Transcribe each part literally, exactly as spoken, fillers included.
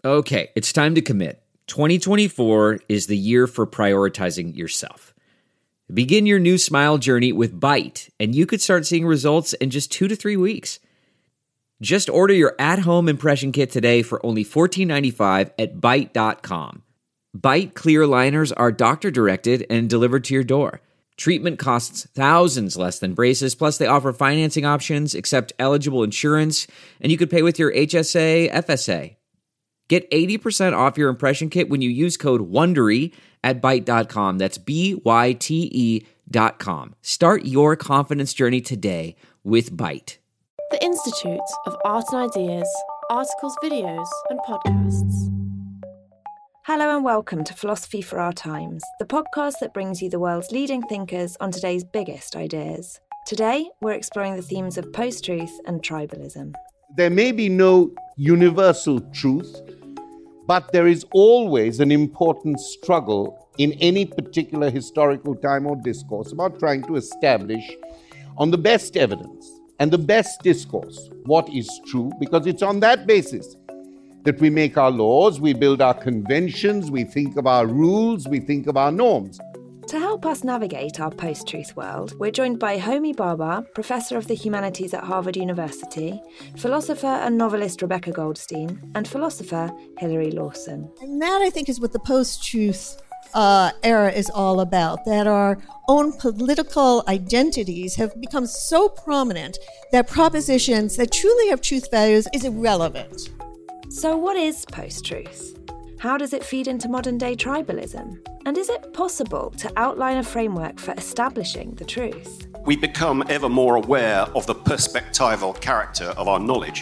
Okay, it's time to commit. twenty twenty-four is the year for prioritizing yourself. Begin your new smile journey with Byte, and you could start seeing results in just two to three weeks. Just order your at-home impression kit today for only fourteen ninety-five at byte dot com. Byte clear aligners are doctor-directed and delivered to your door. Treatment costs thousands less than braces, plus they offer financing options, accept eligible insurance, and you could pay with your H S A, F S A. Get eighty percent off your impression kit when you use code WONDERY at byte dot com. That's B Y T E dot com. Start your confidence journey today with Byte. The Institute of Art and Ideas, articles, videos, and podcasts. Hello and welcome to Philosophy for Our Times, the podcast that brings you the world's leading thinkers on today's biggest ideas. Today, we're exploring the themes of post-truth and tribalism. There may be no universal truth, but there is always an important struggle in any particular historical time or discourse about trying to establish on the best evidence and the best discourse what is true, because it's on that basis that we make our laws, we build our conventions, we think of our rules, we think of our norms. To help us navigate our post-truth world, we're joined by Homi Bhabha, Professor of the Humanities at Harvard University, philosopher and novelist Rebecca Goldstein, and philosopher Hilary Lawson. And that, I think, is what the post-truth uh, era is all about, that our own political identities have become so prominent that propositions that truly have truth values is irrelevant. So what is post-truth? How does it feed into modern-day tribalism? And is it possible to outline a framework for establishing the truth? We become ever more aware of the perspectival character of our knowledge.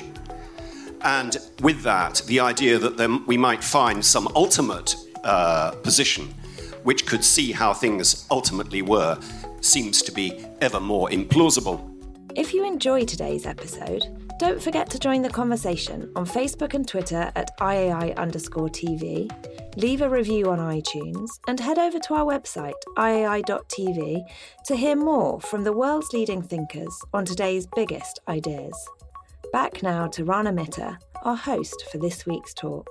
And with that, the idea that then we might find some ultimate uh, position which could see how things ultimately were seems to be ever more implausible. If you enjoy today's episode, don't forget to join the conversation on Facebook and Twitter at I A I underscore TV, leave a review on iTunes, and head over to our website, I A I dot T V, to hear more from the world's leading thinkers on today's biggest ideas. Back now to Rana Mitter, our host for this week's talk.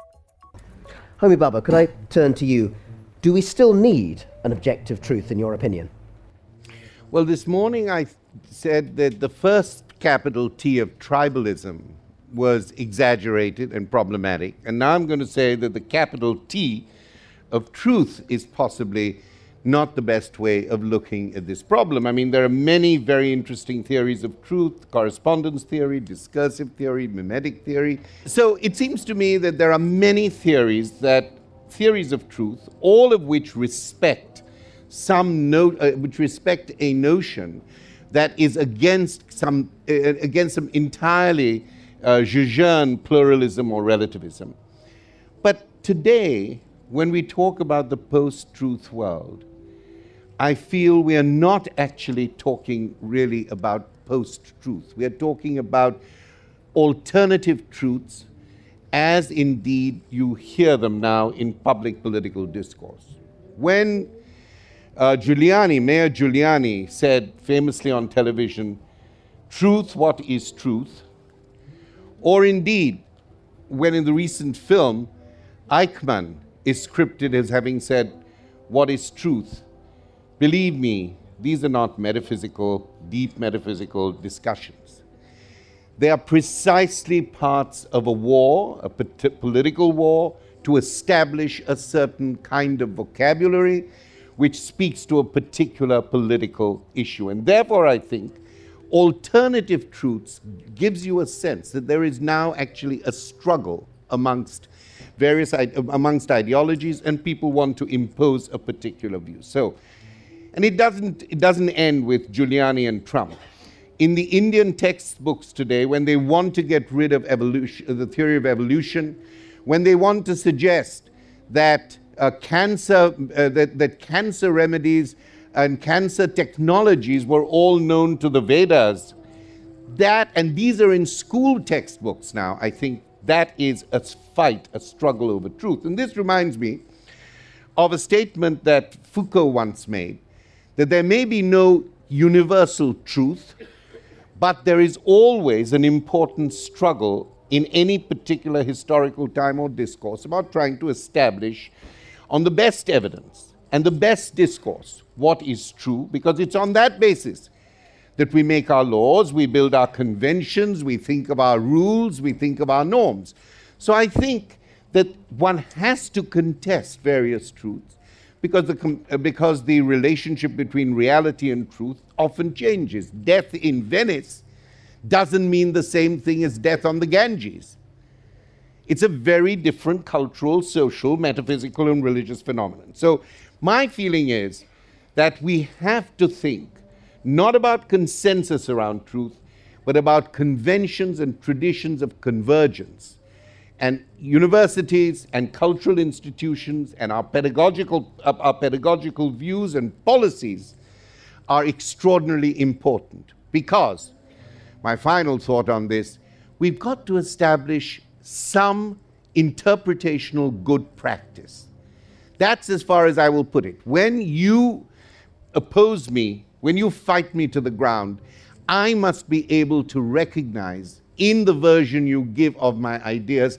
Homi Bhabha, could I turn to you? Do we still need an objective truth, in your opinion? Well, this morning I said that the first capital T of tribalism was exaggerated and problematic. And now I'm going to say that the capital T of truth is possibly not the best way of looking at this problem. I mean, there are many very interesting theories of truth: correspondence theory, discursive theory, mimetic theory. So it seems to me that there are many theories that theories of truth, all of which respect some no- uh, which respect a notion that is against some uh, against some entirely uh, jejune pluralism or relativism. But today, when we talk about the post-truth world, I feel we are not actually talking really about post-truth. We are talking about alternative truths, as indeed you hear them now in public political discourse. When Uh, Giuliani, Mayor Giuliani, said famously on television, "Truth, what is truth?" Or indeed, when in the recent film, Eichmann is scripted as having said, "What is truth?" Believe me, these are not metaphysical, deep metaphysical discussions. They are precisely parts of a war, a political war, to establish a certain kind of vocabulary which speaks to a particular political issue. And therefore, I think, alternative truths gives you a sense that there is now actually a struggle amongst various amongst ideologies, and people want to impose a particular view. So, and it doesn't it doesn't end with Giuliani and Trump. In the Indian textbooks today, when they want to get rid of evolution, the theory of evolution, when they want to suggest that Uh, cancer, uh, that, that cancer remedies and cancer technologies were all known to the Vedas, that, and these are in school textbooks now, I think that is a fight, a struggle over truth. And this reminds me of a statement that Foucault once made, that there may be no universal truth, but there is always an important struggle in any particular historical time or discourse about trying to establish on the best evidence and the best discourse what is true, because it's on that basis that we make our laws, we build our conventions, we think of our rules, we think of our norms. So I think that one has to contest various truths because the, uh, because the relationship between reality and truth often changes. Death in Venice doesn't mean the same thing as death on the Ganges. It's a very different cultural, social, metaphysical, and religious phenomenon. So my feeling is that we have to think not about consensus around truth, but about conventions and traditions of convergence. And universities and cultural institutions and our pedagogical, uh, our pedagogical views and policies are extraordinarily important, because, my final thought on this, we've got to establish some interpretational good practice. That's as far as I will put it. When you oppose me, when you fight me to the ground, I must be able to recognize in the version you give of my ideas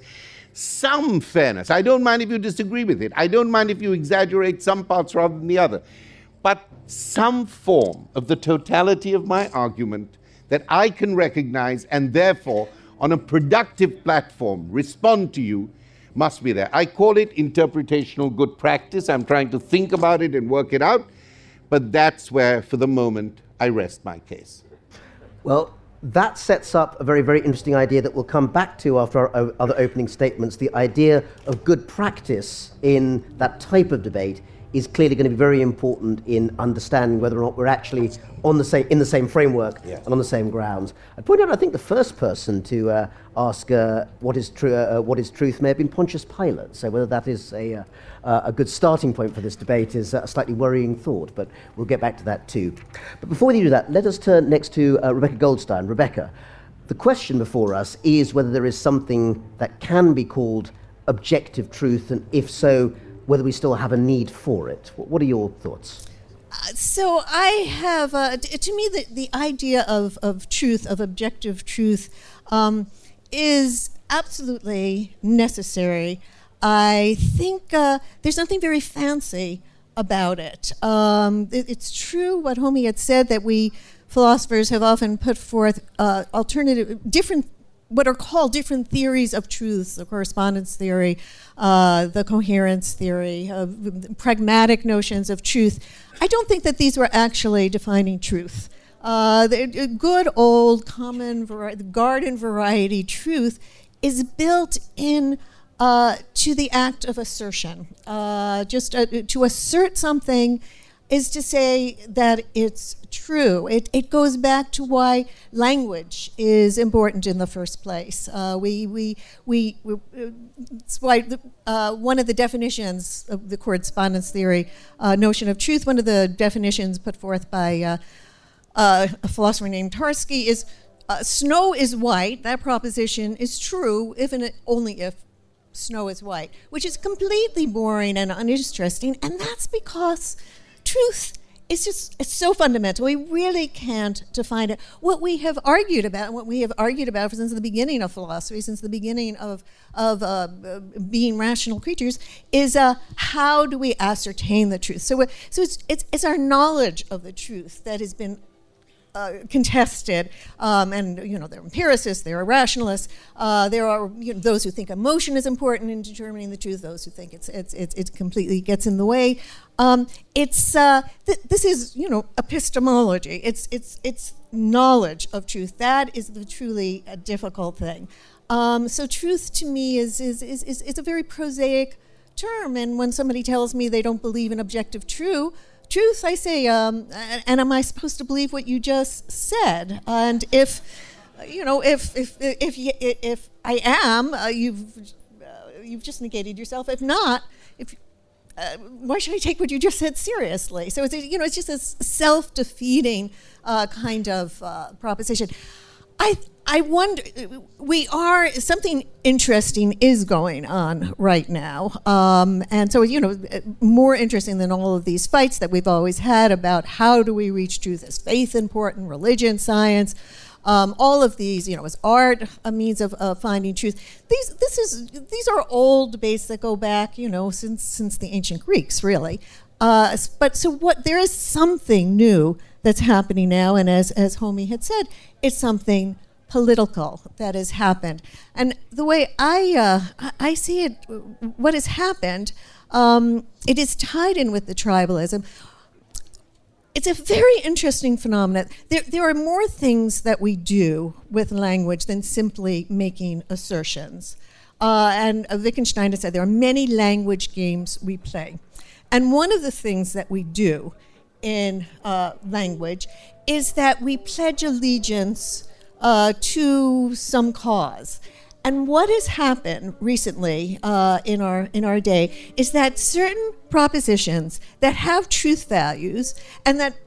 some fairness. I don't mind if you disagree with it. I don't mind if you exaggerate some parts rather than the other. But some form of the totality of my argument that I can recognize and therefore, on a productive platform, respond to you must be there. I call it interpretational good practice. I'm trying to think about it and work it out. But that's where, for the moment, I rest my case. Well, that sets up a very, very interesting idea that we'll come back to after our o- other opening statements. The idea of good practice in that type of debate is clearly going to be very important in understanding whether or not we're actually on the same, in the same framework yeah. and on the same grounds. I'd point out, I think the first person to uh, ask uh, what is tru- uh, what is truth may have been Pontius Pilate. So whether that is a, uh, uh, a good starting point for this debate is a slightly worrying thought, but we'll get back to that too. But before we do that, let us turn next to uh, Rebecca Goldstein. Rebecca, the question before us is whether there is something that can be called objective truth, and if so, whether we still have a need for it. What are your thoughts? Uh, so I have, uh, t- to me, the, the idea of, of truth, of objective truth, um, is absolutely necessary. I think uh, there's nothing very fancy about it. Um, it. It's true what Homi had said, that we philosophers have often put forth uh, alternative, different what are called different theories of truth, the correspondence theory, uh, the coherence theory, uh, pragmatic notions of truth. I don't think that these were actually defining truth. Uh, the, the good old common vari- garden variety truth is built in uh, to the act of assertion. Uh, just uh, to assert something is to say that it's true. It, it goes back to why language is important in the first place. Uh, we, we, we, we, it's why the, uh, one of the definitions of the correspondence theory uh, notion of truth, one of the definitions put forth by uh, uh, a philosopher named Tarski is uh, snow is white. That proposition is true if and only if snow is white, which is completely boring and uninteresting, and that's because truth is just, it's so fundamental. We really can't define it. What we have argued about, what we have argued about since the beginning of philosophy, since the beginning of, of uh, being rational creatures, is uh, how do we ascertain the truth? So, so it's, it's, it's our knowledge of the truth that has been Uh, contested, um, and you know there are empiricists, there are rationalists, uh, there are you know, those who think emotion is important in determining the truth, those who think it's it's it's it completely gets in the way. Um, it's uh, th- this is you know epistemology. It's it's it's knowledge of truth. That is the truly uh, difficult thing. Um, so truth to me is is is is is a very prosaic term, and when somebody tells me they don't believe in objective true. Truth, I say, um, and am I supposed to believe what you just said? And if, you know, if if if if, if I am, uh, you've uh, you've just negated yourself. If not, if uh, why should I take what you just said seriously? So it's you know it's just a self-defeating uh, kind of uh, proposition. I I wonder, we are, something interesting is going on right now. Um, and so, you know, more interesting than all of these fights that we've always had about how do we reach truth? Is faith important, religion, science? Um, all of these, you know, is art a means of uh, finding truth? These, this is, these are old debates that go back, you know, since since the ancient Greeks, really. Uh, but so what? There is something new that's happening now, and as as Homi had said, it's something political that has happened. And the way I uh, I see it, what has happened, um, it is tied in with the tribalism. It's a very interesting phenomenon. There, there are more things that we do with language than simply making assertions. Uh, and uh, Wittgenstein has said there are many language games we play. And one of the things that we do in uh, language is that we pledge allegiance uh, to some cause. And what has happened recently uh, in our in our day is that certain propositions that have truth values, and that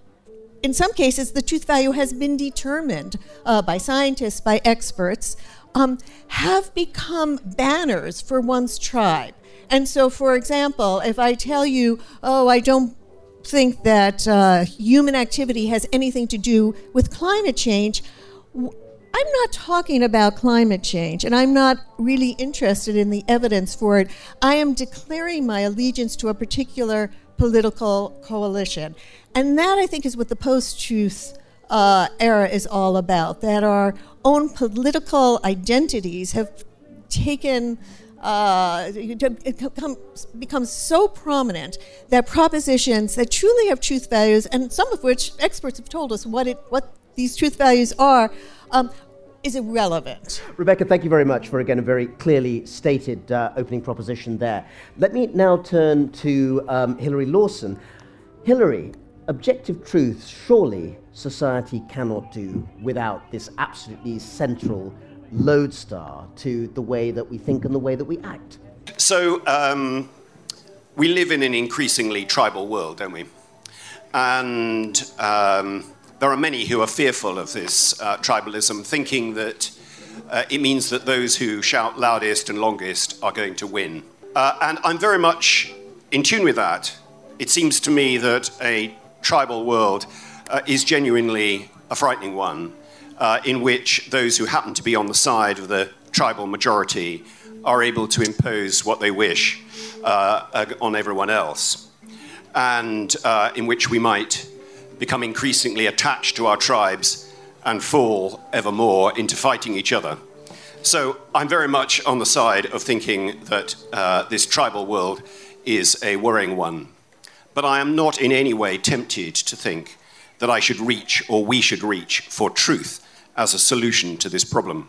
in some cases the truth value has been determined uh, by scientists, by experts, um, have become banners for one's tribe. And so, for example, if I tell you, oh, I don't think that uh, human activity has anything to do with climate change, I'm not talking about climate change, and I'm not really interested in the evidence for it. I am declaring my allegiance to a particular political coalition. And that, I think, is what the post-truth uh, era is all about, that our own political identities have taken, uh, become, become so prominent that propositions that truly have truth values, and some of which experts have told us what it, what these truth values are, um, is irrelevant. Rebecca, thank you very much for, again, a very clearly stated uh, opening proposition there. Let me now turn to um, Hilary Lawson. Hilary, objective truth, surely society cannot do without this absolutely central lodestar to the way that we think and the way that we act. So, um, we live in an increasingly tribal world, don't we? And um, there are many who are fearful of this uh, tribalism, thinking that uh, it means that those who shout loudest and longest are going to win. Uh, and I'm very much in tune with that. It seems to me that a tribal world uh, is genuinely a frightening one, uh, in which those who happen to be on the side of the tribal majority are able to impose what they wish uh, on everyone else, and uh, in which we might become increasingly attached to our tribes and fall ever more into fighting each other. So I'm very much on the side of thinking that uh, this tribal world is a worrying one. But I am not in any way tempted to think that I should reach, or we should reach, for truth as a solution to this problem.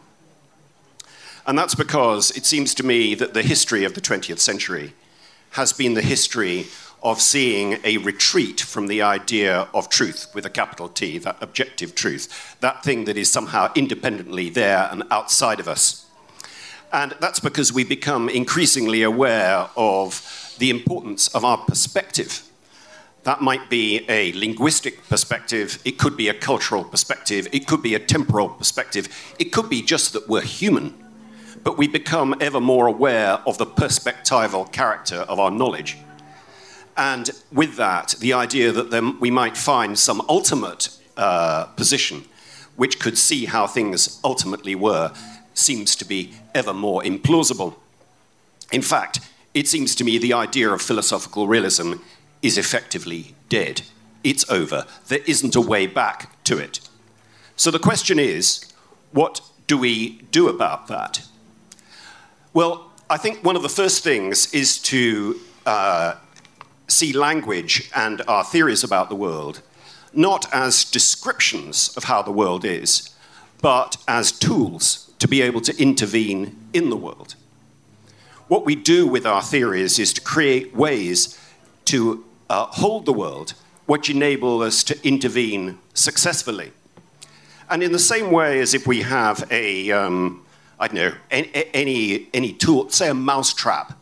And that's because it seems to me that the history of the twentieth century has been the history of seeing a retreat from the idea of truth with a capital T, that objective truth, that thing that is somehow independently there and outside of us. And that's because we become increasingly aware of the importance of our perspective. That might be a linguistic perspective, it could be a cultural perspective, it could be a temporal perspective, it could be just that we're human. But we become ever more aware of the perspectival character of our knowledge. And with that, the idea that then we might find some ultimate uh, position which could see how things ultimately were seems to be ever more implausible. In fact, it seems to me the idea of philosophical realism is effectively dead. It's over. There isn't a way back to it. So the question is, what do we do about that? Well, I think one of the first things is to uh, see language and our theories about the world not as descriptions of how the world is, but as tools to be able to intervene in the world. What we do with our theories is to create ways to uh, hold the world, which enable us to intervene successfully. And in the same way as if we have a, um, I don't know, any, any, any tool, say a mousetrap,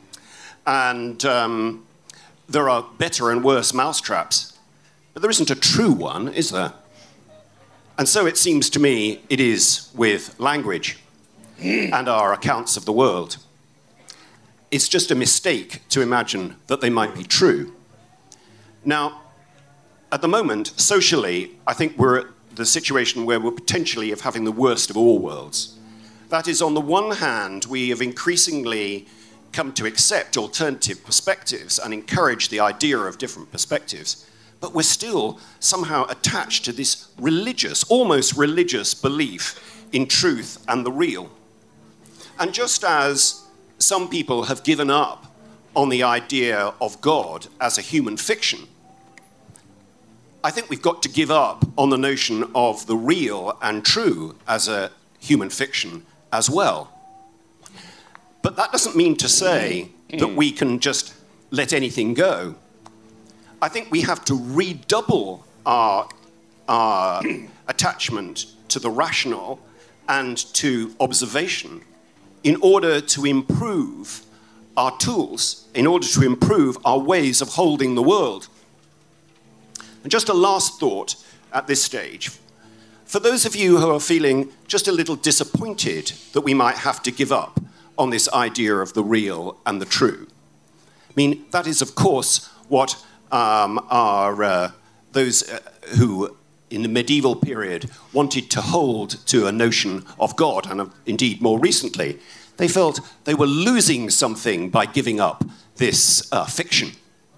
and um, there are better and worse mousetraps, but there isn't a true one, is there? And so it seems to me it is with language and our accounts of the world. It's just a mistake to imagine that they might be true. Now, at the moment, socially, I think we're at the situation where we're potentially of having the worst of all worlds. That is, on the one hand, we have increasingly come to accept alternative perspectives and encourage the idea of different perspectives, but we're still somehow attached to this religious, almost religious belief in truth and the real. And just as some people have given up on the idea of God as a human fiction, I think we've got to give up on the notion of the real and true as a human fiction as well. But that doesn't mean to say that we can just let anything go. I think we have to redouble our, our attachment to the rational and to observation in order to improve our tools, in order to improve our ways of holding the world. And just a last thought at this stage. For those of you who are feeling just a little disappointed that we might have to give up on this idea of the real and the true, I mean, that is, of course, what um, are uh, those uh, who, in the medieval period, wanted to hold to a notion of God, and uh, indeed more recently, they felt they were losing something by giving up this uh, fiction.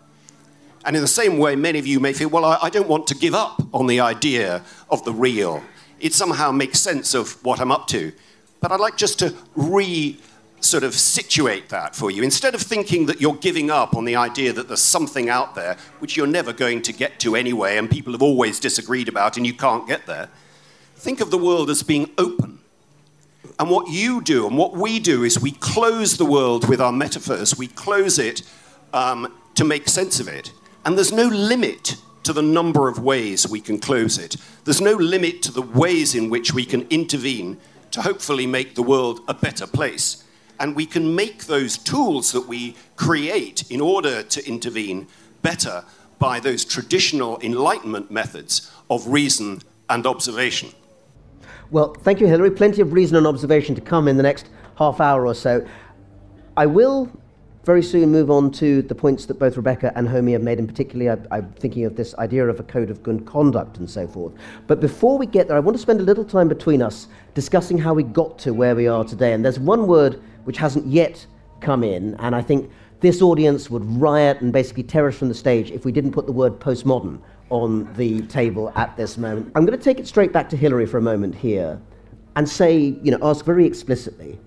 And in the same way, many of you may feel, well, I, I don't want to give up on the idea of the real. It somehow makes sense of what I'm up to. But I'd like just to re sort of situate that for you. Instead of thinking that you're giving up on the idea that there's something out there which you're never going to get to anyway and people have always disagreed about and you can't get there, think of the world as being open. And what you do and what we do is we close the world with our metaphors. We close it um, to make sense of it. And there's no limit to the number of ways we can close it. There's no limit to the ways in which we can intervene to hopefully make the world a better place. And we can make those tools that we create in order to intervene better by those traditional Enlightenment methods of reason and observation. Well, thank you, Hilary. Plenty of reason and observation to come in the next half hour or so. I will very soon move on to the points that both Rebecca and Homi have made, and particularly I, I'm thinking of this idea of a code of good conduct and so forth. But before we get there, I want to spend a little time between us discussing how we got to where we are today. And there's one word which hasn't yet come in, and I think this audience would riot and basically tear us from the stage if we didn't put the word postmodern on the table at this moment. I'm going to take it straight back to Hilary for a moment here and say, you know, ask very explicitly,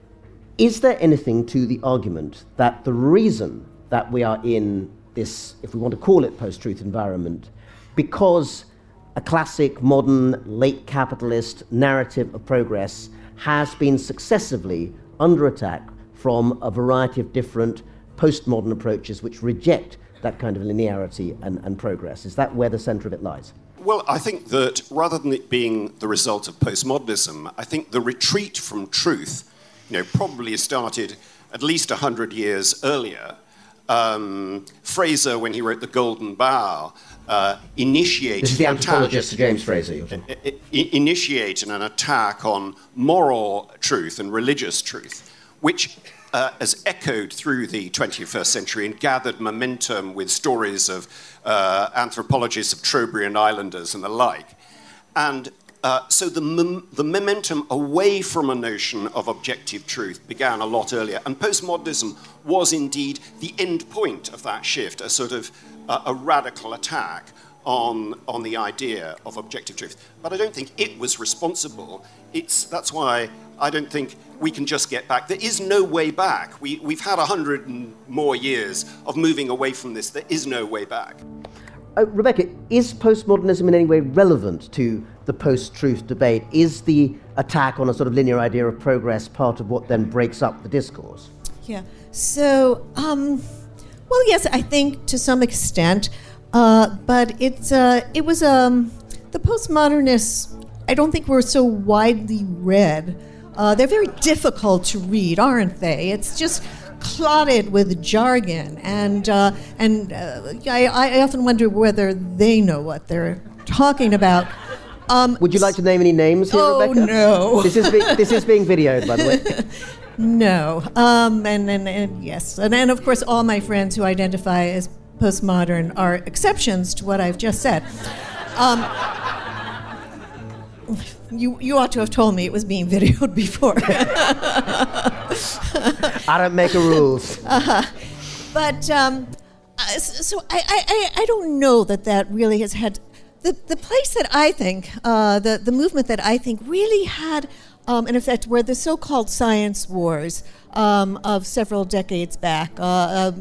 is there anything to the argument that the reason that we are in this, if we want to call it post-truth environment, because a classic, modern, late capitalist narrative of progress has been successively under attack from a variety of different postmodern approaches which reject that kind of linearity and, and progress? Is that where the centre of it lies? Well, I think that rather than it being the result of postmodernism, I think the retreat from truth, you know, probably started at least one hundred years earlier. Um, Fraser, when he wrote The Golden Bough, uh, initiated... This is the anthropologist James Fraser. I- I- initiated an attack on moral truth and religious truth, which uh, has echoed through the twenty-first century and gathered momentum with stories of uh, anthropologists of Trobriand islanders and the like. And uh, so the, mom- the momentum away from a notion of objective truth began a lot earlier. And postmodernism was indeed the end point of that shift, a sort of uh, a radical attack on, on the idea of objective truth. But I don't think it was responsible. It's, that's why I don't think we can just get back. There is no way back. We, we've had a hundred and more years of moving away from this. There is no way back. Uh, Rebecca, is postmodernism in any way relevant to the post-truth debate? Is the attack on a sort of linear idea of progress part of what then breaks up the discourse? Yeah. So, um, well, yes, I think to some extent, uh, but it's uh, it was um, the postmodernists. I don't think were so widely read. Uh, they're very difficult to read, aren't they? It's just clotted with jargon, and uh, and uh, I, I often wonder whether they know what they're talking about. Um, Would you like to name any names here, oh, Rebecca? no. This is, be- this is being videoed, by the way. No. Um, and, and, and yes. And, and of course, all my friends who identify as postmodern are exceptions to what I've just said. Um, you you ought to have told me it was being videoed before. I don't make the rules. Uh-huh. But um, uh, so I, I, I don't know that that really has had the the place that I think uh, the the movement that I think really had um, an effect were the so-called science wars um, of several decades back. Uh, uh,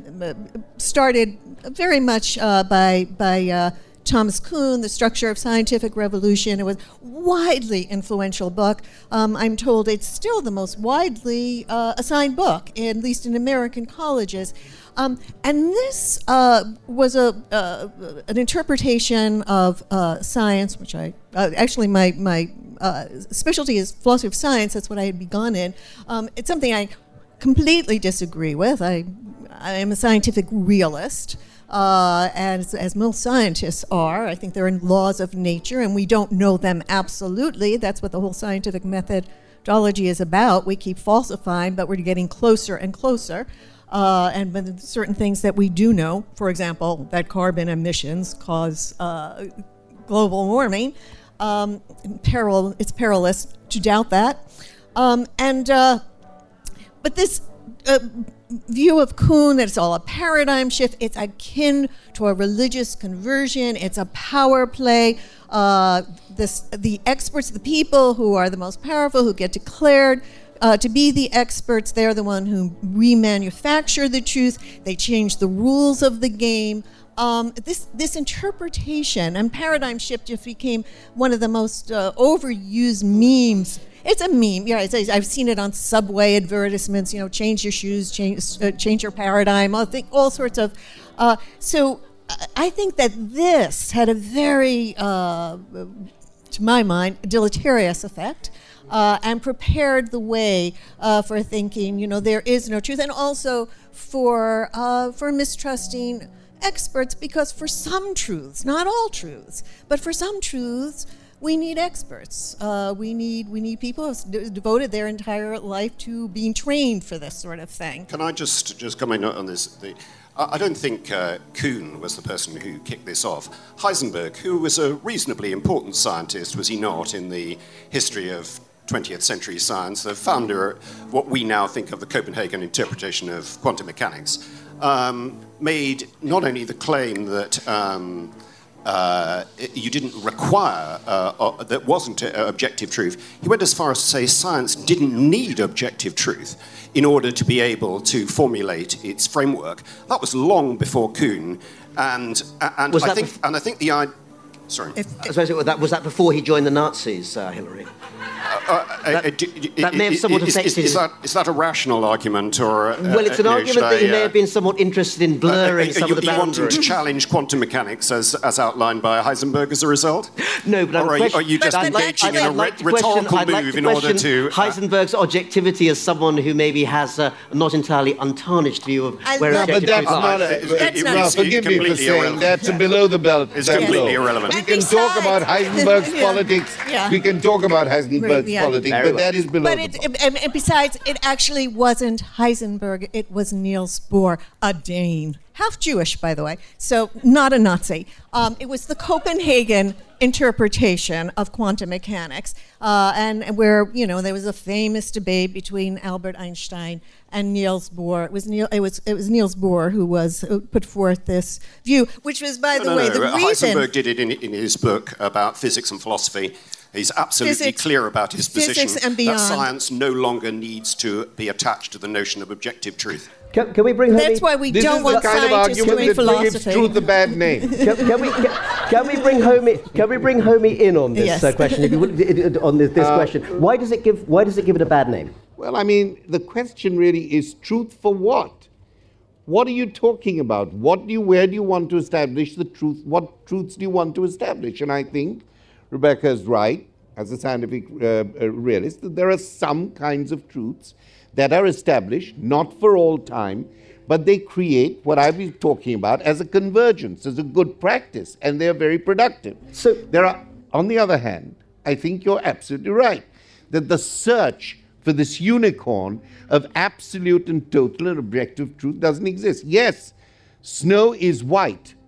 started very much uh, by by. Uh, Thomas Kuhn, The Structure of Scientific Revolution. It was a widely influential book. Um, I'm told it's still the most widely uh, assigned book, at least in American colleges. Um, and this uh, was a uh, an interpretation of uh, science, which I uh, actually my my uh, specialty is philosophy of science. That's what I had begun in. Um, it's something I completely disagree with. I I am a scientific realist. Uh, as, as most scientists are. I think they're in laws of nature, and we don't know them absolutely. That's what the whole scientific methodology is about. We keep falsifying, but we're getting closer and closer. Uh, and with certain things that we do know, for example, that carbon emissions cause uh, global warming, um, peril, it's perilous to doubt that. Um, and uh, but this uh, view of Kuhn that it's all a paradigm shift, it's akin to a religious conversion, it's a power play. Uh, this, the experts, the people who are the most powerful, who get declared uh, to be the experts, they're the one who remanufacture the truth, they change the rules of the game. Um, this this interpretation and paradigm shift just became one of the most uh, overused memes. It's a meme, yeah. It's, I've seen it on subway advertisements. You know, change your shoes, change uh, change your paradigm. I think all sorts of. Uh, so I think that this had a very, uh, to my mind, deleterious effect, uh, and prepared the way uh, for thinking. You know, there is no truth, and also for uh, for mistrusting experts, because for some truths, not all truths, but for some truths, we need experts. Uh, we need we need people who have d- devoted their entire life to being trained for this sort of thing. Can I just just comment on this? The, I don't think uh, Kuhn was the person who kicked this off. Heisenberg, who was a reasonably important scientist, was he not, in the history of twentieth century science, the founder of what we now think of the Copenhagen interpretation of quantum mechanics, um, made not only the claim that um, uh, you didn't require, uh, uh, that wasn't uh, objective truth, he went as far as to say science didn't need objective truth in order to be able to formulate its framework. That was long before Kuhn, and and I think bef- and I think the idea. Sorry, if, if, was that was that before he joined the Nazis, uh, Hillary? Uh, uh, that, uh, d- that may have somewhat is, affected. Is, is, that, is that a rational argument, or? Uh, well, it's an uh, argument I, that he may uh, have been somewhat interested in blurring uh, uh, some you, of the you boundaries. wanting to challenge quantum mechanics as, as outlined by Heisenberg as a result? No, but or are, question, are you just I'd engaging like, in a like re- rhetorical question, move like in order to uh, Heisenberg's objectivity as someone who maybe has a not entirely untarnished view of I where love No, but objective that's truth not lies. a... That's not- Well, forgive me for saying irrelevant. that's a below the belt. It's that's completely all. irrelevant. We And can talk besides- about Heisenberg's Yeah. politics. Yeah. We can talk about Heisenberg's Yeah. politics, Very but that well. is below But the it, belt. and, and besides, it actually wasn't Heisenberg, it was Niels Bohr, a Dane. Half Jewish, by the way, so not a Nazi. Um, it was the Copenhagen interpretation of quantum mechanics, uh, and where, you know, there was a famous debate between Albert Einstein and Niels Bohr. It was Niel, it was it was Niels Bohr who was who put forth this view, which was, by No, the no, way, no. the reason. Heisenberg did it in, in his book about physics and philosophy. He's absolutely Physics- clear about his position physics and that beyond. science no longer needs to be attached to the notion of objective truth. Can, can we bring home? That's why we This don't is the want kind of scientists argument doing that gives philosophy. truth a bad name. Can, can we can, can we bring Homey can we bring Homey in on this Yes. uh, question? If you would, on this, this Uh, question, why does it give why does it give it a bad name? Well, I mean, the question really is truth for what? What are you talking about? What do you, where do you want to establish the truth? What truths do you want to establish? And I think Rebecca is right, as a scientific uh, uh, realist, that there are some kinds of truths that are established, not for all time, but they create what I've been talking about as a convergence, as a good practice, and they're very productive. So There are, on the other hand, I think you're absolutely right, that the search for this unicorn of absolute and total and objective truth doesn't exist. Yes, snow is white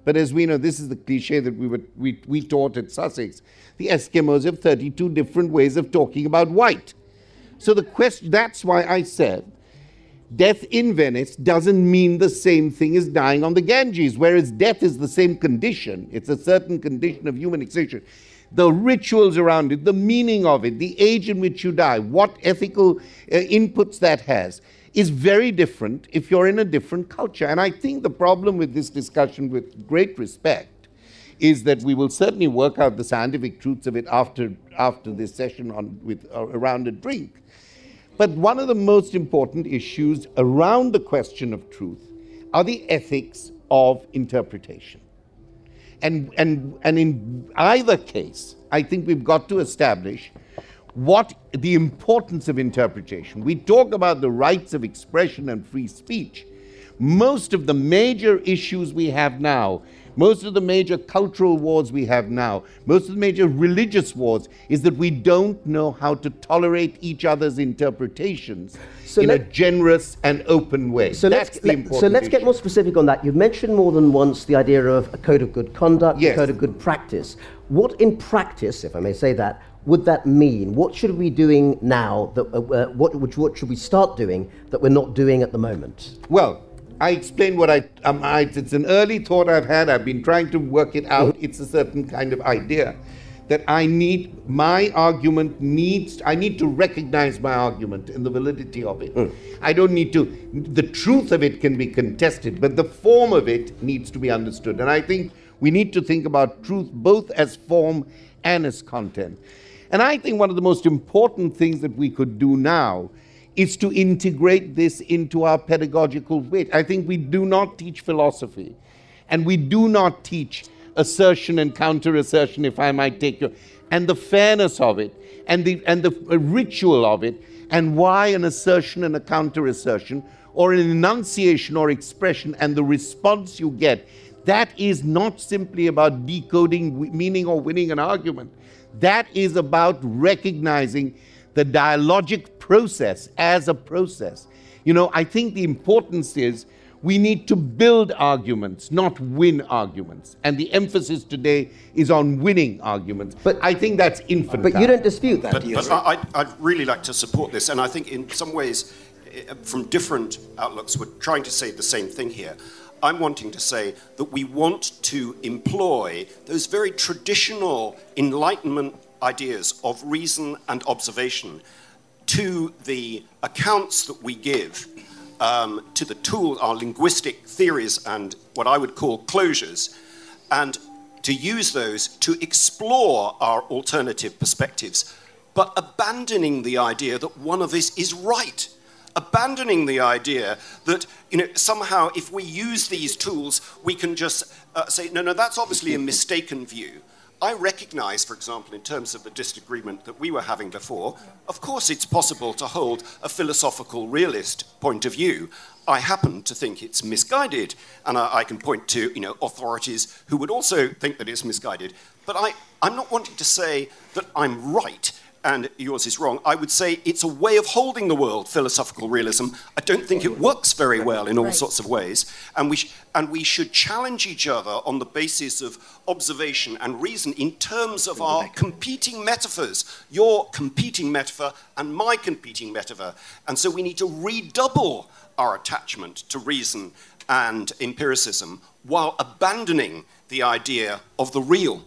But as we know, this is the cliche that we were we, we taught at Sussex. The Eskimos have thirty-two different ways of talking about white. So the question, that's why I said death in Venice doesn't mean the same thing as dying on the Ganges, whereas death is the same condition. It's a certain condition of human extinction. The rituals around it, the meaning of it, the age in which you die, what ethical uh, inputs that has, is very different if you're in a different culture. And I think the problem with this discussion, with great respect, is that we will certainly work out the scientific truths of it after, after this session on, with, uh, around a drink. But one of the most important issues around the question of truth are the ethics of interpretation. And, and, and in either case, I think we've got to establish what the importance of interpretation. We talk about the rights of expression and free speech. Most of the major issues we have now, most of the major cultural wars we have now, most of the major religious wars, is that we don't know how to tolerate each other's interpretations so in let, a generous and open way. So That's let's, the let, important So let's issue. get more specific on that. You've mentioned more than once the idea of a code of good conduct, yes. a code of good practice. What in practice, if I may say that, would that mean? What should we be doing now? That, uh, uh, what, which, what should we start doing that we're not doing at the moment? Well, I explained what I, um, I, it's an early thought I've had. I've been trying to work it out. It's a certain kind of idea that I need, my argument needs, I need to recognize my argument and the validity of it. Mm. I don't need to, the truth of it can be contested, but the form of it needs to be understood. And I think we need to think about truth both as form and as content. And I think one of the most important things that we could do now is to integrate this into our pedagogical way. I think we do not teach philosophy, and we do not teach assertion and counter-assertion, if I might take your, and the fairness of it, and the and the ritual of it, and why an assertion and a counter-assertion, or an enunciation or expression, and the response you get. That is not simply about decoding meaning or winning an argument. That is about recognizing the dialogic process as a process. You know, I think the importance is we need to build arguments, not win arguments. And the emphasis today is on winning arguments. But I think that's infantile. But you don't dispute that. But, but I, I'd really like to support this. And I think in some ways, from different outlooks, we're trying to say the same thing here. I'm wanting to say that we want to employ those very traditional Enlightenment ideas of reason and observation to the accounts that we give, um, to the tools, our linguistic theories and what I would call closures, and to use those to explore our alternative perspectives, but abandoning the idea that one of us is right. Abandoning the idea that, you know, somehow if we use these tools, we can just uh, say, no, no, that's obviously a mistaken view. I recognize, for example, in terms of the disagreement that we were having before, of course it's possible to hold a philosophical realist point of view. I happen to think it's misguided, and I, I can point to, you know, authorities who would also think that it's misguided. But I, I'm not wanting to say that I'm right and yours is wrong. I would say it's a way of holding the world, philosophical realism. I don't think it works very well in all right. sorts of ways. And we, sh- and we should challenge each other on the basis of observation and reason in terms of our competing metaphors, your competing metaphor and my competing metaphor. And so we need to redouble our attachment to reason and empiricism while abandoning the idea of the real.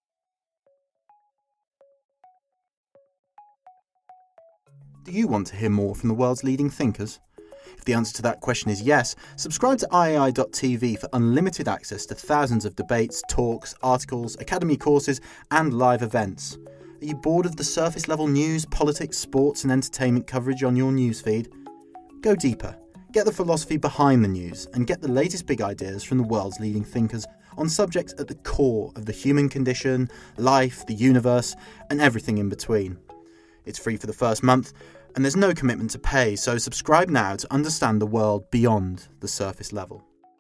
Do you want to hear more from the world's leading thinkers? If the answer to that question is yes, subscribe to I A I dot T V for unlimited access to thousands of debates, talks, articles, academy courses, and live events. Are you bored of the surface level news, politics, sports, and entertainment coverage on your newsfeed? Go deeper, get the philosophy behind the news, and get the latest big ideas from the world's leading thinkers on subjects at the core of the human condition, life, the universe, and everything in between. It's free for the first month, and there's no commitment to pay, so subscribe now to understand the world beyond the surface level.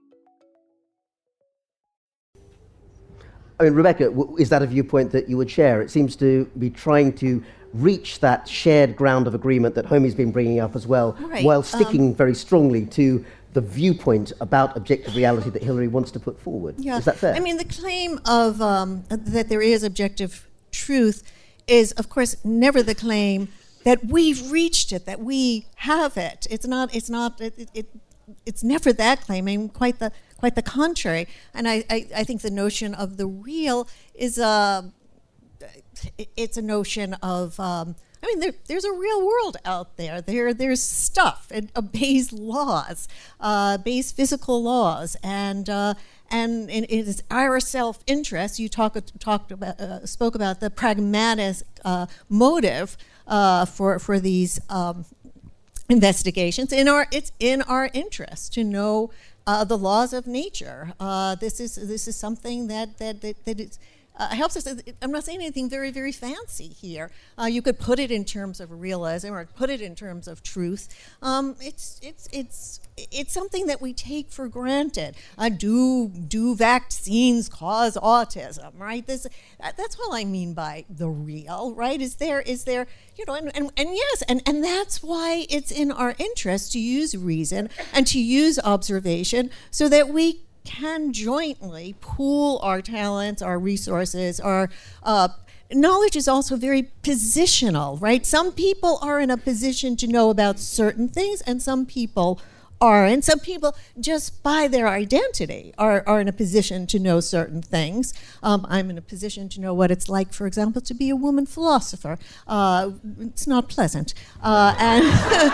I mean, Rebecca, is that a viewpoint that you would share? It seems to be trying to reach that shared ground of agreement that Homie's been bringing up as well, right. while sticking um, very strongly to the viewpoint about objective reality that Hilary wants to put forward. Yeah. Is that fair? I mean, the claim of um, that there is objective truth is, of course, never the claim that we've reached it, that we have it. It's not. It's not. It. it it's never that claim. I mean, quite the quite the contrary. And I, I, I think the notion of the real is a. It's a notion of. Um, I mean, there, there's a real world out there. There, there's stuff. It obeys laws, uh, obeys physical laws, and uh, and it is our self-interest. You talk, talked about, uh, spoke about the pragmatic uh, motive uh, for for these um, investigations. In our, it's in our interest to know uh, the laws of nature. Uh, this is this is something that that that, that is. Uh, helps us. I'm not saying anything very, very fancy here. Uh, you could put it in terms of realism, or put it in terms of truth. Um, it's it's it's it's something that we take for granted. Uh, do do vaccines cause autism? Right. This uh, that's all I mean by the real. Right. Is there is there you know and, and, and yes and, and that's why it's in our interest to use reason and to use observation so that we can jointly pool our talents, our resources, our uh, knowledge is also very positional, right? Some people are in a position to know about certain things, and some people aren't. Some people, just by their identity, are, are in a position to know certain things. Um, I'm in a position to know what it's like, for example, to be a woman philosopher. Uh, it's not pleasant. Uh, and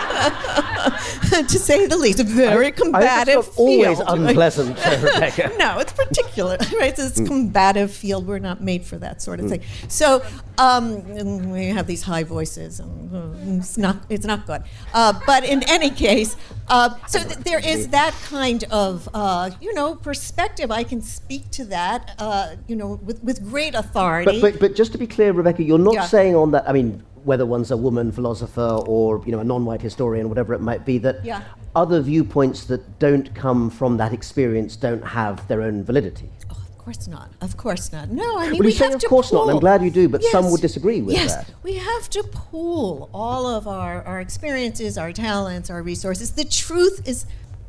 to say the least, a very I, combative I it's not always field. unpleasant, Rebecca. No, it's particular, right? It's a combative field. We're not made for that sort of thing. So um, we have these high voices, and uh, it's not it's not good. Uh, but in any case, uh, so th- there is that kind of uh, you know perspective. I can speak to that, uh, you know, with, with great authority. But, but but just to be clear, Rebecca, you're not Yeah. saying on that. I mean, whether one's a woman philosopher or you know a non-white historian, whatever it might be, that Yeah. other viewpoints that don't come from that experience don't have their own validity. Oh, of course not. Of course not. No, I mean Well, we you say have of to course not, and I'm pool. glad you do, but some Yes. would disagree with yes. that. We have to pool all of our, our experiences, our talents, our resources. The truth is,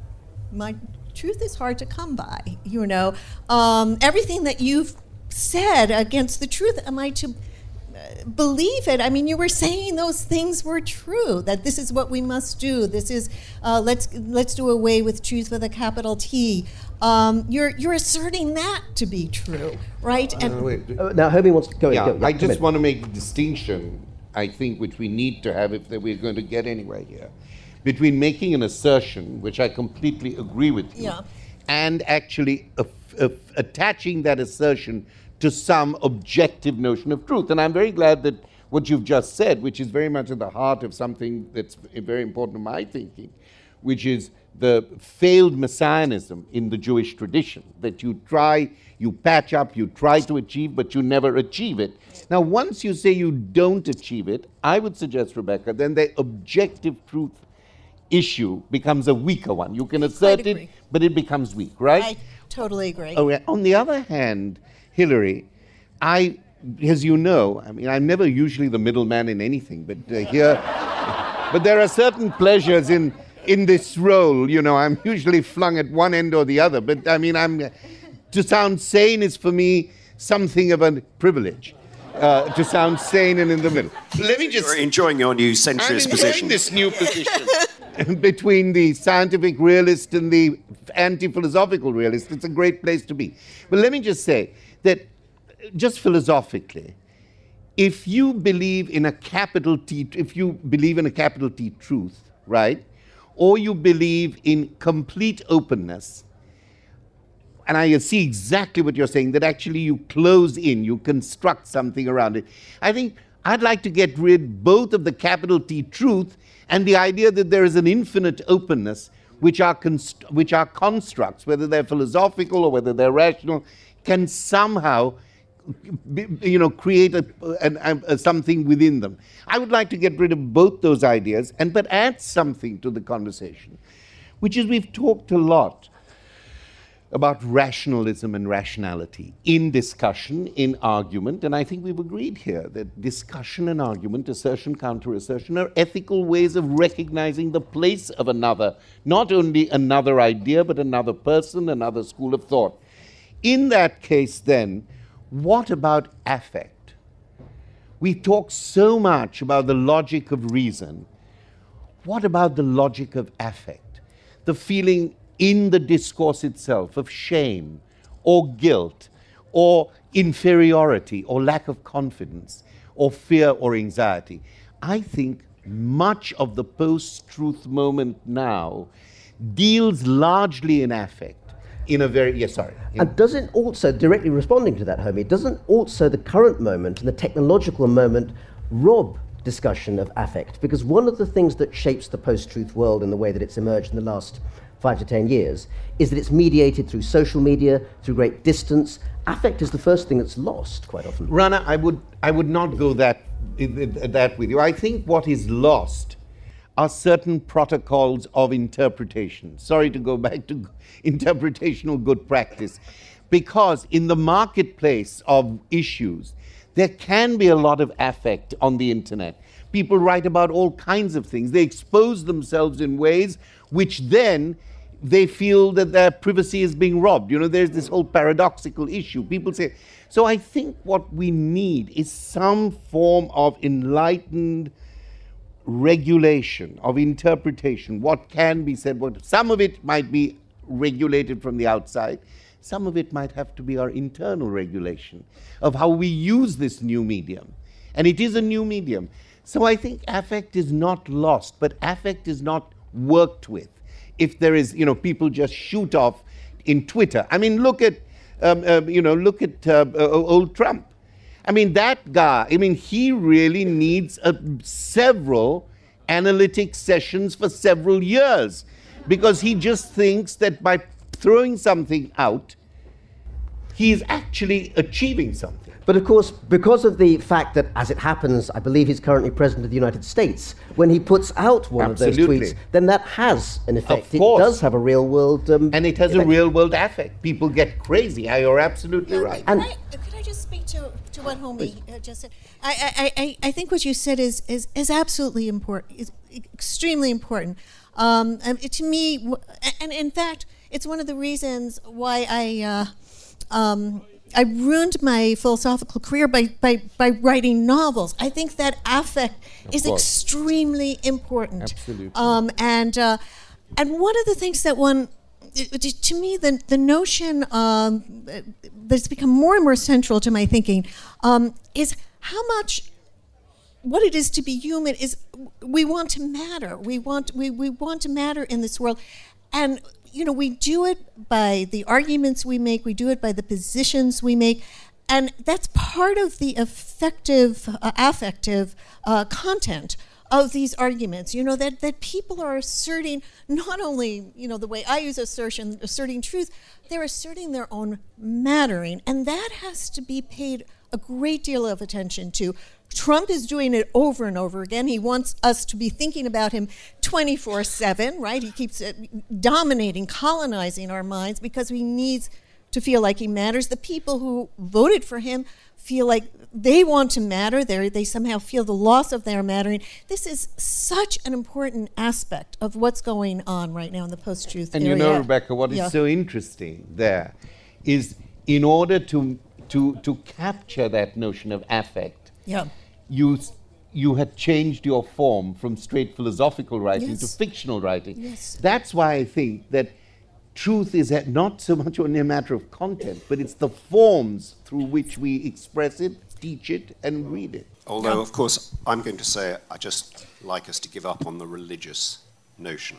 my truth is hard to come by. You know, um, everything that you've said against the truth, am I to uh, believe it? I mean, you were saying those things were true. That this is what we must do. This is uh, let's let's do away with truth with a capital T. Um, you're you're asserting that to be true, right? And Uh, wait. Uh, now, Homie wants to go. Yeah, go, I come just in. want to make a distinction, I think, which we need to have if that we're going to get anywhere here, between making an assertion, which I completely agree with you, Yeah. and actually a, a, attaching that assertion to some objective notion of truth. And I'm very glad that what you've just said, which is very much at the heart of something that's very important to my thinking, which is the failed messianism in the Jewish tradition, that you try, you patch up, you try to achieve, but you never achieve it. Now, once you say you don't achieve it, I would suggest, Rebecca, then the objective truth issue becomes a weaker one. You can assert it, agree. but it becomes weak, right? I totally agree. Oh, yeah. On the other hand, Hilary, I, as you know, I mean, I'm never usually the middleman in anything, but uh, here, but there are certain pleasures in in this role. You know, I'm usually flung at one end or the other. But I mean, I'm to sound sane is for me something of a privilege. Uh, to sound sane and in the middle. Let me just. You're enjoying your new I'm centrist enjoying position. this new position between the scientific realist and the anti-philosophical realist. It's a great place to be. But let me just say that, just philosophically, if you believe in a capital T, if you believe in a capital T truth, right, or you believe in complete openness, and I see exactly what you're saying, that actually you close in, you construct something around it. I think I'd like to get rid both of the capital T truth and the idea that there is an infinite openness, which are const- which are constructs, whether they're philosophical or whether they're rational, can somehow, be, you know, create a, an, a, a something within them. I would like to get rid of both those ideas, and but add something to the conversation, which is we've talked a lot about rationalism and rationality in discussion, in argument, and I think we've agreed here that discussion and argument, assertion, counter-assertion, are ethical ways of recognizing the place of another, not only another idea, but another person, another school of thought. In that case, then, what about affect? We talk so much about the logic of reason. What about the logic of affect? The feeling in the discourse itself of shame or guilt or inferiority or lack of confidence or fear or anxiety. I think much of the post-truth moment now deals largely in affect. In a very, yes, sorry. And doesn't also, directly responding to that, Homi, doesn't also the current moment and the technological moment rob discussion of affect? Because one of the things that shapes the post-truth world in the way that it's emerged in the last five to ten years is that it's mediated through social media, through great distance. Affect is the first thing that's lost quite often. Rana, I would, I would not go that, that with you. I think what is lost are certain protocols of interpretation. Sorry to go back to interpretational good practice. Because in the marketplace of issues, there can be a lot of affect on the internet. People write about all kinds of things. They expose themselves in ways which then they feel that their privacy is being robbed. You know, there's this whole paradoxical issue. People say, so I think what we need is some form of enlightened regulation, of interpretation, what can be said, what some of it might be regulated from the outside, some of it might have to be our internal regulation of how we use this new medium. And it is a new medium. So I think affect is not lost, but affect is not worked with. If there is, you know, people just shoot off in Twitter. I mean, look at, um, uh, you know, look at uh, uh, old Trump. I mean, that guy, I mean, he really needs uh, several analytic sessions for several years because he just thinks that by throwing something out, he's actually achieving something. But of course, because of the fact that, as it happens, I believe he's currently president of the United States, when he puts out one Absolutely. of those tweets, then that has an effect. Of course. It does have a real world um, And it has effect. a real world affect. People get crazy. You're absolutely right. Could I, could I just speak to, to what Homi uh, just said? I, I, I, I think what you said is, is, is absolutely important, is extremely important. Um, and it, to me, w- and in fact, it's one of the reasons why I... Uh, um, I ruined my philosophical career by, by, by writing novels. I think that affect Of is course. extremely important. Absolutely. Um, and uh, and one of the things that one, it- it- to me, the, the notion um, that's become more and more central to my thinking um, is how much what it is to be human is we want to matter. We want we, we want to matter in this world. And you know, we do it by the arguments we make, we do it by the positions we make, and that's part of the effective, uh, affective uh, content of these arguments. You know, that, that people are asserting not only, you know, the way I use assertion, asserting truth, they're asserting their own mattering, and that has to be paid a great deal of attention to. Trump is doing it over and over again. He wants us to be thinking about him twenty-four seven, right? He keeps uh, dominating, colonizing our minds because he needs to feel like he matters. The people who voted for him feel like they want to matter. They're, they somehow feel the loss of their mattering. This is such an important aspect of what's going on right now in the post-truth And area. you know, Rebecca, what is Yeah. so interesting there is in order to, to, to capture that notion of affect, Yeah. you you had changed your form from straight philosophical writing Yes. to fictional writing. Yes. That's why I think that truth is a- not so much only a matter of content, but it's the forms through which we express it, teach it, and read it. Although, of course, I'm going to say I just like us to give up on the religious notion.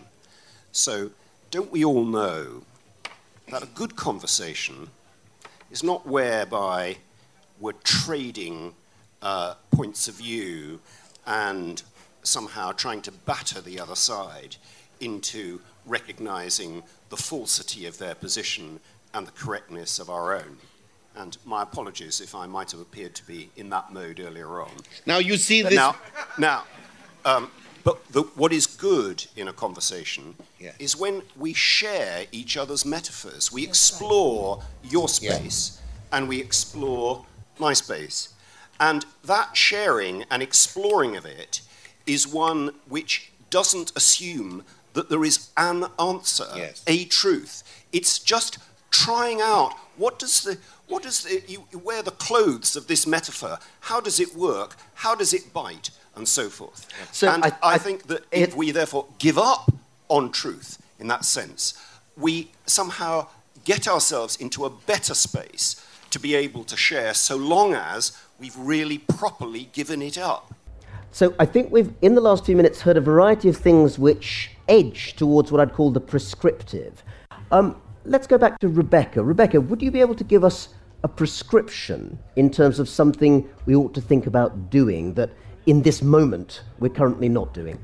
So, don't we all know that a good conversation is not whereby we're trading uh, points of view and somehow trying to batter the other side into recognizing the falsity of their position and the correctness of our own. And my apologies if I might have appeared to be in that mode earlier on. Now you see But this. Now, now um, But the, what is good in a conversation Yeah. is when we share each other's metaphors. We explore your space and we explore my space. And that sharing and exploring of it is one which doesn't assume that there is an answer, Yes. a truth. It's just trying out what does the what does the, you, you wear the clothes of this metaphor? How does it work? How does it bite? And so forth. So and I- I, I- think that it- if we therefore give up on truth in that sense, we somehow get ourselves into a better space to be able to share, so long as we've really properly given it up. So I think we've, in the last few minutes, heard a variety of things which edge towards what I'd call the prescriptive. Um, let's go back to Rebecca. Rebecca, would you be able to give us a prescription in terms of something we ought to think about doing that in this moment we're currently not doing?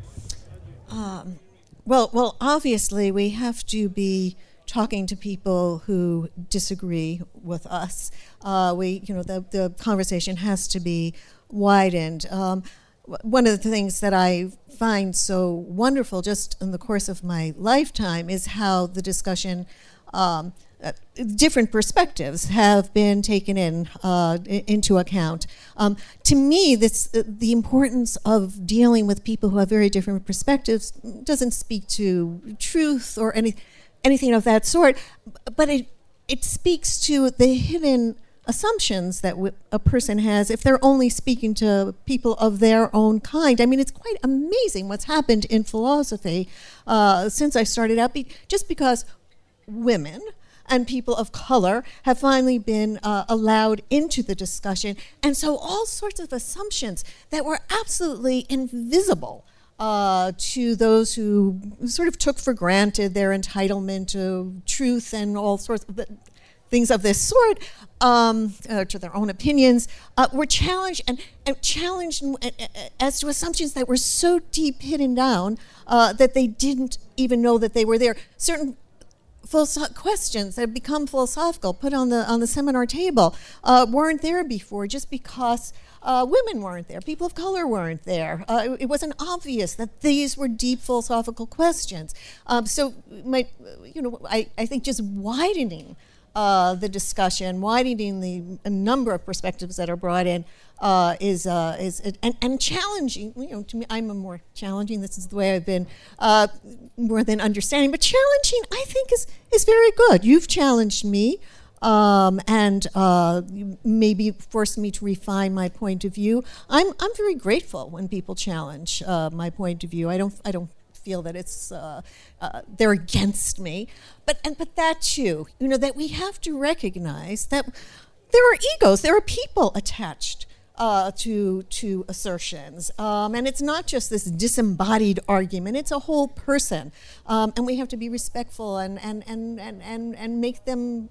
Um, well, well, obviously we have to be talking to people who disagree with us. Uh, we, you know, the, the conversation has to be widened. Um, one of the things that I find so wonderful just in the course of my lifetime is how the discussion, um, uh, different perspectives have been taken in uh, into account. Um, to me, this uh, the importance of dealing with people who have very different perspectives doesn't speak to truth or any anything of that sort, but it it speaks to the hidden assumptions that w- a person has if they're only speaking to people of their own kind. I mean, it's quite amazing what's happened in philosophy uh, since I started out, be- just because women and people of color have finally been uh, allowed into the discussion. And so all sorts of assumptions that were absolutely invisible uh, to those who sort of took for granted their entitlement to truth and all sorts of things of this sort, um, uh, to their own opinions, uh, were challenged and, and challenged uh, as to assumptions that were so deep hidden down uh, that they didn't even know that they were there. Certain philosoph- questions that have become philosophical, put on the on the seminar table, uh, weren't there before just because uh, women weren't there, people of color weren't there. Uh, it, it wasn't obvious that these were deep philosophical questions. Um, so, my, you know, I, I think just widening Uh, the discussion, widening the a number of perspectives that are brought in uh, is uh, is and, and challenging. You know, to me, I'm a more challenging. This is the way I've been uh, more than understanding, but challenging, I think, is is very good. You've challenged me, um, and uh, you maybe forced me to refine my point of view. I'm I'm very grateful when people challenge uh, my point of view. I don't I don't. feel that it's uh, uh, they're against me, but and but that too, you know, that we have to recognize that there are egos, there are people attached uh, to to assertions, um, and it's not just this disembodied argument; it's a whole person, um, and we have to be respectful and and and and and, and make them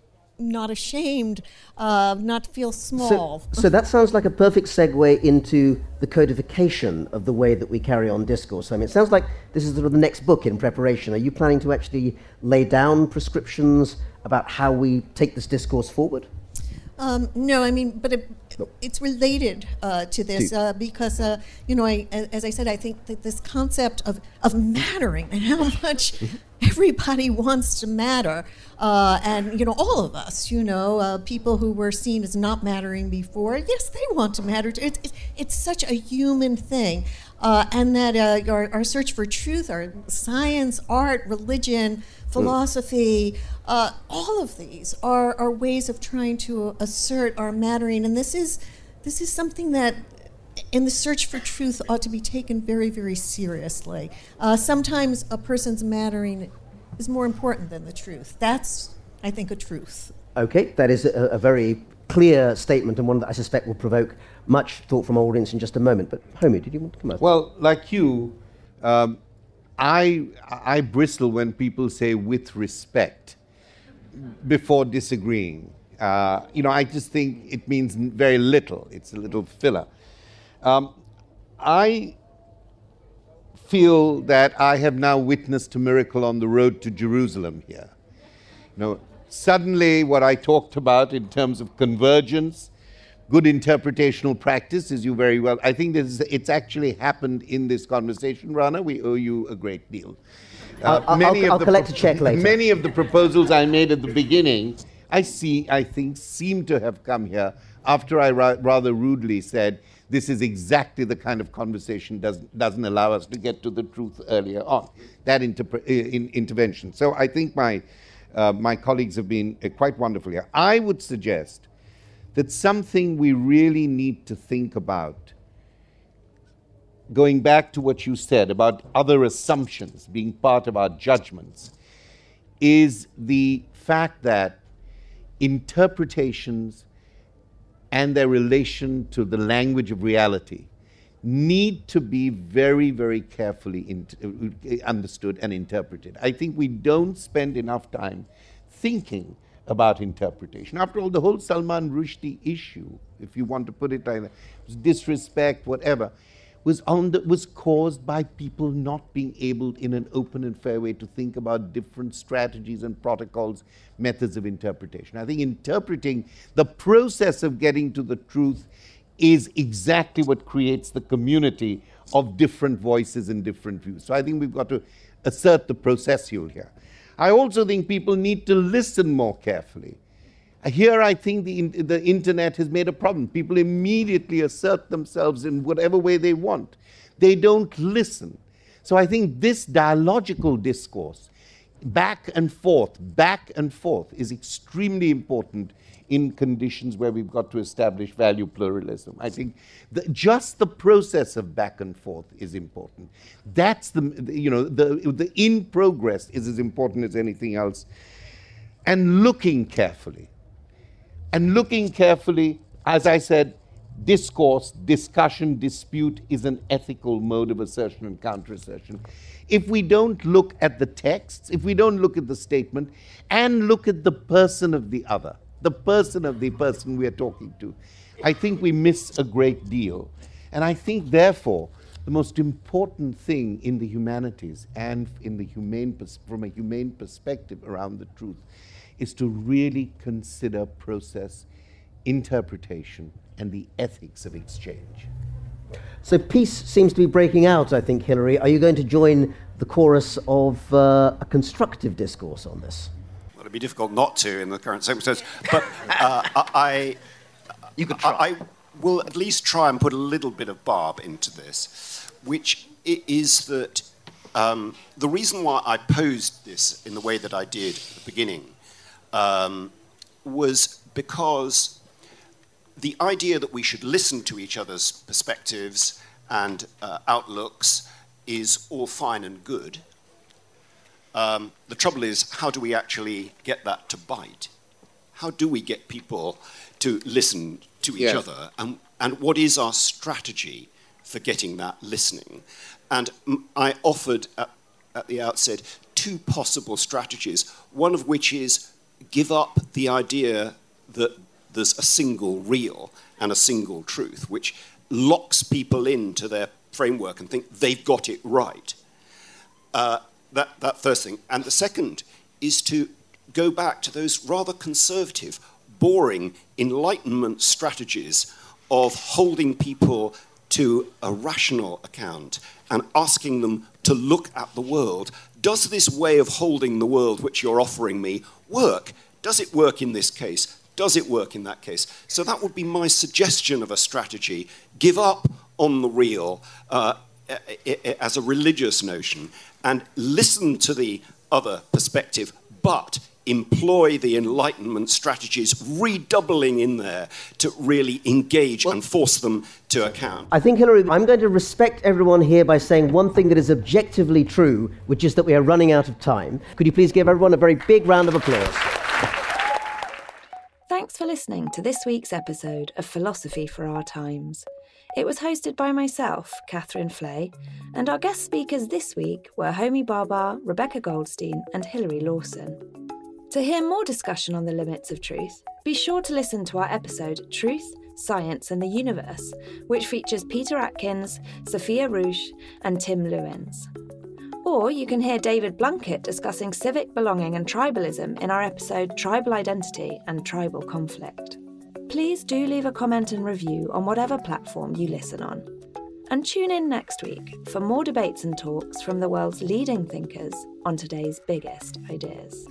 not ashamed, uh, not feel small. So, so that sounds like a perfect segue into the codification of the way that we carry on discourse. I mean, it sounds like this is sort of the next book in preparation. Are you planning to actually lay down prescriptions about how we take this discourse forward? Um, no, I mean, but it, it's related uh, to this uh, because, uh, you know, I, as I said, I think that this concept of, of mattering and how much everybody wants to matter, uh, and, you know, all of us, you know, uh, people who were seen as not mattering before, yes, they want to matter. It's, it's, it's such a human thing. Uh, and that uh, our, our search for truth, our science, art, religion, philosophy, uh, all of these are, are ways of trying to assert our mattering. And this is this is something that, in the search for truth, ought to be taken very, very seriously. Uh, sometimes a person's mattering is more important than the truth. That's, I think, a truth. Okay, that is a, a very clear statement, and one that I suspect will provoke much thought from our audience in just a moment. But Homi, did you want to come up? Well, like you, um, I I bristle when people say "with respect" before disagreeing. Uh, you know, I just think it means very little. It's a little filler. Um, I feel that I have now witnessed a miracle on the road to Jerusalem here. You know, suddenly what I talked about in terms of convergence good interpretational practice, as you very well. I think this is, it's actually happened in this conversation, Rana. We owe you a great deal. Uh, I'll, many I'll, of I'll the collect pro- a check later. Many of the proposals I made at the beginning, I see, I think, seem to have come here after I ra- rather rudely said, this is exactly the kind of conversation does, doesn't allow us to get to the truth earlier on, that interpre- in, intervention. So I think my, uh, my colleagues have been uh, quite wonderful here. I would suggest that something we really need to think about, going back to what you said about other assumptions being part of our judgments, is the fact that interpretations and their relation to the language of reality need to be very, very carefully in, uh, understood and interpreted. I think we don't spend enough time thinking about interpretation. After all, the whole Salman Rushdie issue, if you want to put it like that, was disrespect, whatever, was on the, was caused by people not being able, in an open and fair way, to think about different strategies and protocols, methods of interpretation. I think interpreting the process of getting to the truth is exactly what creates the community of different voices and different views. So I think we've got to assert the processual here. I also think people need to listen more carefully. Here, I think the, the internet has made a problem. People immediately assert themselves in whatever way they want. They don't listen. So I think this dialogical discourse, back and forth, back and forth, is extremely important in conditions where we've got to establish value pluralism. I think the, just the process of back and forth is important. That's the, you know, the, the in progress is as important as anything else. And looking carefully. And looking carefully, as I said, discourse, discussion, dispute is an ethical mode of assertion and counter-assertion. If we don't look at the texts, if we don't look at the statement, and look at the person of the other, the person of the person we are talking to, I think we miss a great deal. And I think, therefore, the most important thing in the humanities and in the humane pers- from a humane perspective around the truth is to really consider process, interpretation, and the ethics of exchange. So peace seems to be breaking out, I think, Hilary. Are you going to join the chorus of uh, a constructive discourse on this? Well, it'd be difficult not to in the current circumstances, but uh, I, you could try. I will at least try and put a little bit of barb into this, which is that um, the reason why I posed this in the way that I did at the beginning Um, was because the idea that we should listen to each other's perspectives and uh, outlooks is all fine and good. Um, the trouble is, how do we actually get that to bite? How do we get people to listen to each yes. other? And, and what is our strategy for getting that listening? And m- I offered at, at the outset two possible strategies, one of which is give up the idea that there's a single real and a single truth, which locks people into their framework and think they've got it right. Uh, that, that first thing. And the second is to go back to those rather conservative, boring Enlightenment strategies of holding people to a rational account and asking them to look at the world. Does this way of holding the world which you're offering me work? Does it work in this case? Does it work in that case? So that would be my suggestion of a strategy. Give up on the real uh, as a religious notion and listen to the other perspective, but employ the Enlightenment strategies, redoubling in there to really engage well, and force them to account. I think, Hilary, I'm going to respect everyone here by saying one thing that is objectively true, which is that we are running out of time. Could you please give everyone a very big round of applause? Thanks for listening to this week's episode of Philosophy for Our Times. It was hosted by myself, Catherine Flay, and our guest speakers this week were Homi Bhabha, Rebecca Goldstein and Hilary Lawson. To hear more discussion on the limits of truth, be sure to listen to our episode Truth, Science and the Universe, which features Peter Atkins, Sophia Rouge and Tim Lewins. Or you can hear David Blunkett discussing civic belonging and tribalism in our episode Tribal Identity and Tribal Conflict. Please do leave a comment and review on whatever platform you listen on. And tune in next week for more debates and talks from the world's leading thinkers on today's biggest ideas.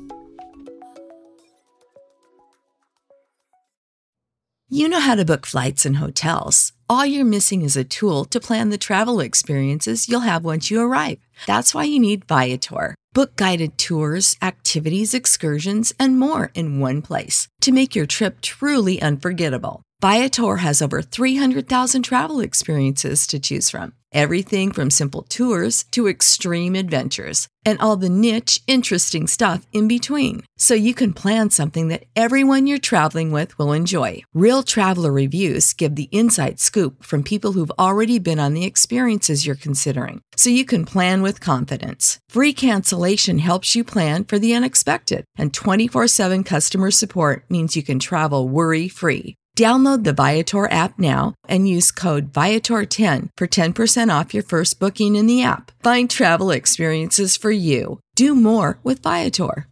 You know how to book flights and hotels. All you're missing is a tool to plan the travel experiences you'll have once you arrive. That's why you need Viator. Book guided tours, activities, excursions, and more in one place to make your trip truly unforgettable. Viator has over three hundred thousand travel experiences to choose from. Everything from simple tours to extreme adventures and all the niche, interesting stuff in between. So you can plan something that everyone you're traveling with will enjoy. Real traveler reviews give the inside scoop from people who've already been on the experiences you're considering. So you can plan with confidence. Free cancellation helps you plan for the unexpected. And twenty-four seven customer support means you can travel worry-free. Download the Viator app now and use code Viator ten for ten percent off your first booking in the app. Find travel experiences for you. Do more with Viator.